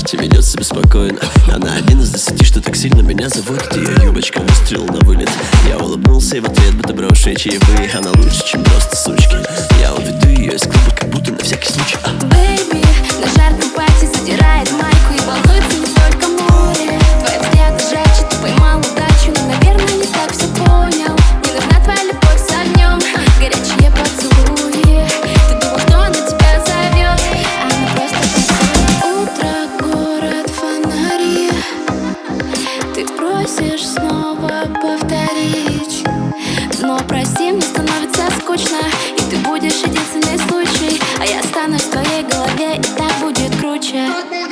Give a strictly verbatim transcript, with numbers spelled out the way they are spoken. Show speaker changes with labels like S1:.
S1: парте ведет себя спокойно. Она один из десяти, что так сильно меня заводит. Ее юбочка выстрел на вылет. Я улыбнулся и в ответ будто брошенные чаевые. Она лучше, чем просто сучки. Я уведу ее из клуба, как будто на всякий случай.
S2: Бэйби, на жарком пати задирает майку и волнуется не только море. Твои взгляды жарче, ты поймал удачу, но, наверное, не так все понял. Не нужна твоя любовь с огнем, горячие поцелуи. Ты думал, что она тебя зовет, а она просто танцует. Утро, город, фонари. Ты просишь снова повторить, но прости, мне становится скучно, и ты будешь единственный случай, а я останусь в твоей голове, и так будет круче.